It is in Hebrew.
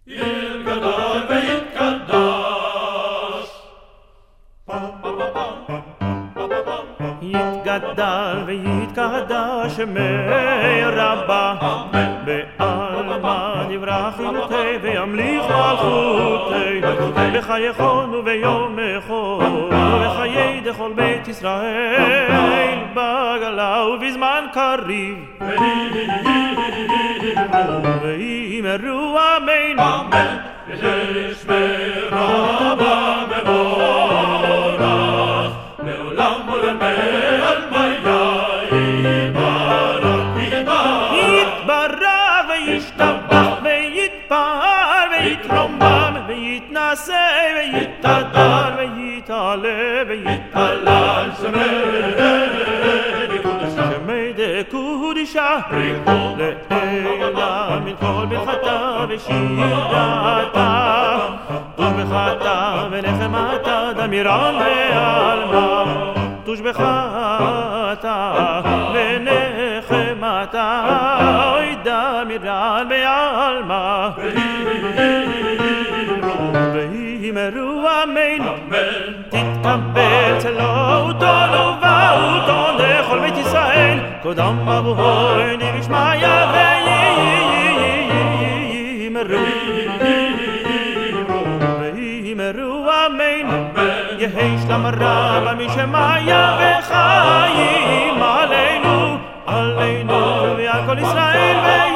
יתגדל ויתקדש. יתגדל ויתקדש שמי רבה, בעלמא יברח חילותי וימליך מלכותי, בחייכון וביום יכול ובחיי דכל בית ישראל, בגלה ובזמן קריב ויאמרו אמן. אמן. ישמי רבה מבורך לעולם ולעלמא יתברך וישתבח ויתפאר ויתרומם ויתנשא ויתהדר ויתעלה ויתהלל שמי דקודשה לעילא מן כל ברכתה ושירתה תושבחתה ונחמתה דמירן ועלמא תושבחתה ונחמתה אוי דמירן ועלמא ויאמרו אמן. תתקבל צלעותו ובאותו לכל בית ישראל קודם מבואי נשמעיה ויאמרו אמן. יהי שלום רב משמעיה וחיים עלינו ועל כל ישראל